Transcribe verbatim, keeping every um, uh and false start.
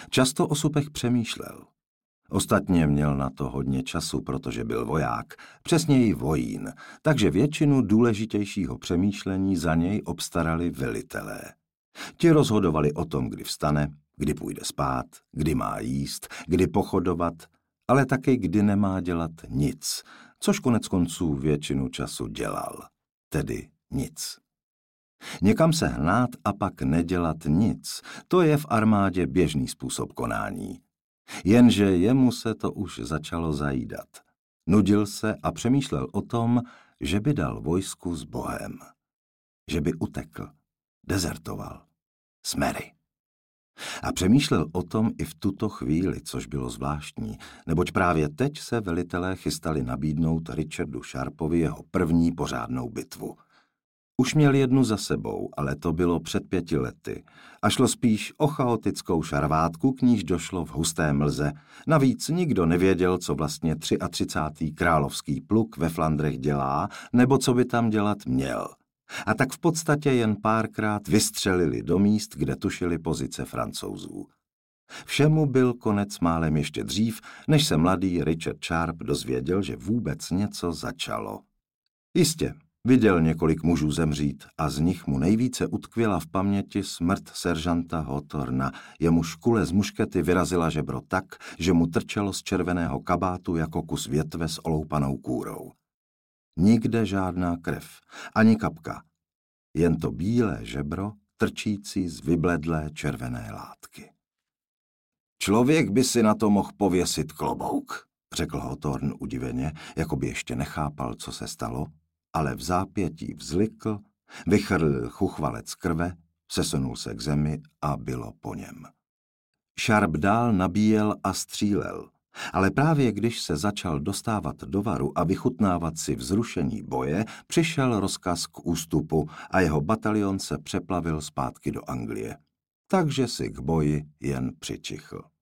Často o supech přemýšlel. Ostatně měl na to hodně času, protože byl voják, přesněji vojín, takže většinu důležitějšího přemýšlení za něj obstarali velitelé. Ti rozhodovali o tom, kdy vstane, kdy půjde spát, kdy má jíst, kdy pochodovat, ale taky kdy nemá dělat nic, což konec konců většinu času dělal, tedy nic. Někam se hnát a pak nedělat nic, to je v armádě běžný způsob konání. Jenže jemu se to už začalo zajídat. Nudil se a přemýšlel o tom, že by dal vojsku s Bohem. Že by utekl, dezertoval, s Mary. A přemýšlel o tom i v tuto chvíli, což bylo zvláštní, neboť právě teď se velitelé chystali nabídnout Richardu Sharpovi jeho první pořádnou bitvu. Už měl jednu za sebou, ale to bylo před pěti lety a šlo spíš o chaotickou šarvátku, k níž došlo v husté mlze. Navíc nikdo nevěděl, co vlastně třicátý královský pluk ve Flandrech dělá, nebo co by tam dělat měl. A tak v podstatě jen párkrát vystřelili do míst, kde tušili pozice Francouzů. Všemu byl konec málem ještě dřív, než se mladý Richard Sharp dozvěděl, že vůbec něco začalo. Jistě, viděl několik mužů zemřít a z nich mu nejvíce utkvěla v paměti smrt seržanta Hawthorna. Jemuž kule z muškety vyrazila žebro tak, že mu trčelo z červeného kabátu jako kus větve s oloupanou kůrou. Nikde žádná krev, ani kapka, jen to bílé žebro trčící z vybledlé červené látky. Člověk by si na to mohl pověsit klobouk, řekl Hawthorn udiveně, jako by ještě nechápal, co se stalo, ale v zápětí vzlikl, vychrlil chuchvalec krve, sesunul se k zemi a bylo po něm. Sharp dál nabíjel a střílel, ale právě když se začal dostávat do varu a vychutnávat si vzrušení boje, přišel rozkaz k ústupu a jeho batalion se přeplavil zpátky do Anglie. Takže si k boji jen přičichl.